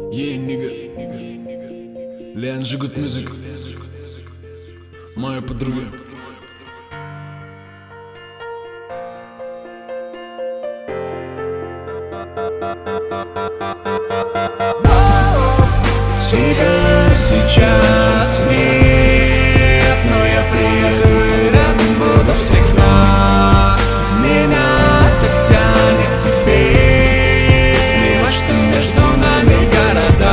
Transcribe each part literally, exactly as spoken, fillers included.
Yeah, nigga. Leandro Good Music. Моя подруга. Тебя сейчас нет, но я приеду и рядом буду всегда. Меня так тянет к тебе, плевать, что между нами города.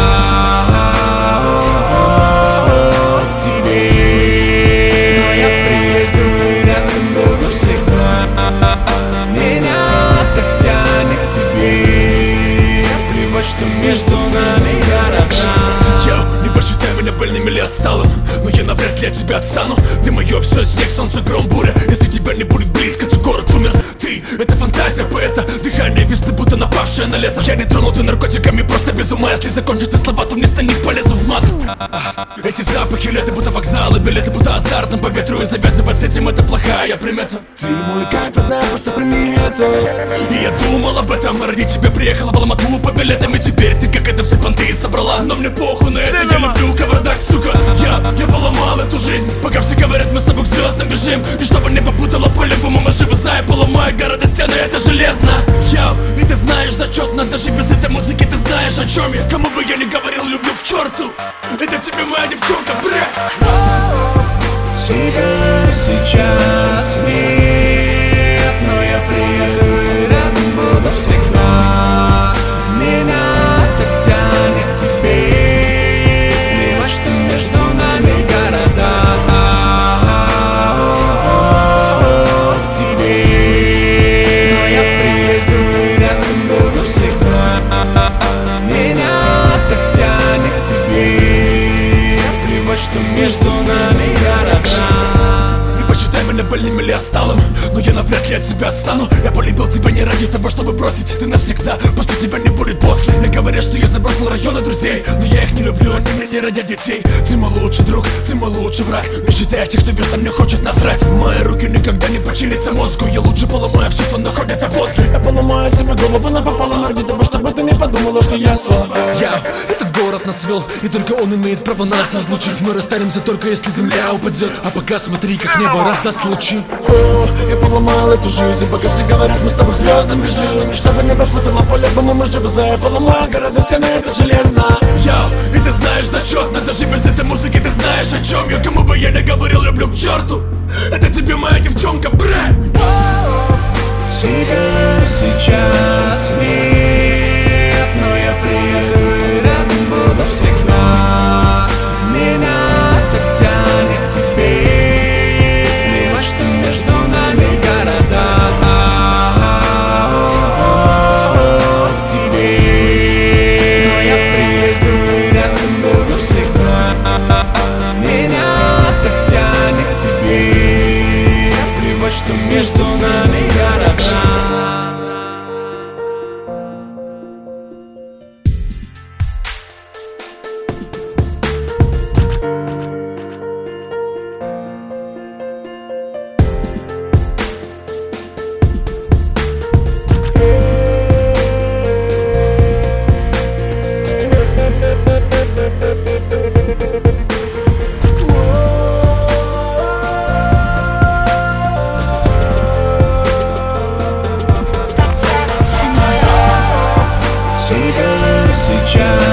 К тебе, но я приеду и рядом буду всегда. Меня так тянет к тебе, плевать, что между нами города. Йоу, не посчитай меня больным или отсталым, но я навряд ли от тебя отстану. Ты мое все, снег, солнце, гром, буря. Если тебя не будет близко, то город умер. Ты, это фантазия поэта, дыхание весны, будто напавшее на лето. Я не тронутый наркотиками, просто без ума. Если закончатся слова, то вместо них полезу в мат. Эти запахи лета, будто вокзалы, билеты, будто азартом по ветру. И завязывать с этим, это плохая примета. Ты мой кайф, родная, просто прими это. И я думал об этом, ради тебя приехала в Алмату по билетам. И теперь ты как это все понты собрала. Но мне похуй на это, я люблю кавардак, сука. Я, я поломал эту жизнь, пока все говорят, мы с тобой к звездам бежим. И чтобы не попутала по-любому, мы живы за и поломаю города, стены, это железно. Йоу, и ты знаешь зачетно, даже без этой музыки ты знаешь о чем я. Кому бы я ни говорил, люблю к черту. Это тебе моя девчонка, бре. Тебя сейчас нет, но я приеду и рядом буду всегда. Меня так тянет к тебе, плевать, что между нами города. К тебе, но я приеду и рядом буду всегда. Меня так тянет к тебе, плевать, что между нами города. Не посчитай меня больным или отсталым, но я навряд ли от тебя отстану. Я полюбил тебя не ради того, чтобы бросить, ты навсегда. После тебя не будет после. Мне говорят, что я забросил районы друзей, но я их не люблю, они мне не родят детей. Ты мой лучший друг, ты мой лучший враг. Не считай тех, кто везде мне хочет насрать. Мои руки никогда не починятся мозгу. Я лучше поломаю все, что находится возле. Я поломаю себе голову напополам ради того, чтобы ты не подумала, что я слабый. Я, этот город нас свел, и только он имеет право нас разлучить. Мы расстанемся только если земля упадет, а пока смотри, как небо раздаст лучи. О, я поломал эту жизнь, пока все говорят, мы с тобой к звездам бежим. И чтобы не попутала по-любому, мы живы за. Я поломаю города, стены, это железно. Я, и ты знаешь зачетно, даже без этой музыки ты знаешь о чем я. Кому бы я ни говорил, люблю к черту. Это тебе моя девчонка, бре. Тебя сейчас нет, но я приеду и рядом буду всегда. Меня так тянет к тебе, плевать, что между нами города. К тебе, но я приеду и рядом буду всегда. Меня так тянет к тебе, плевать, что между нами города. Тебя сейчас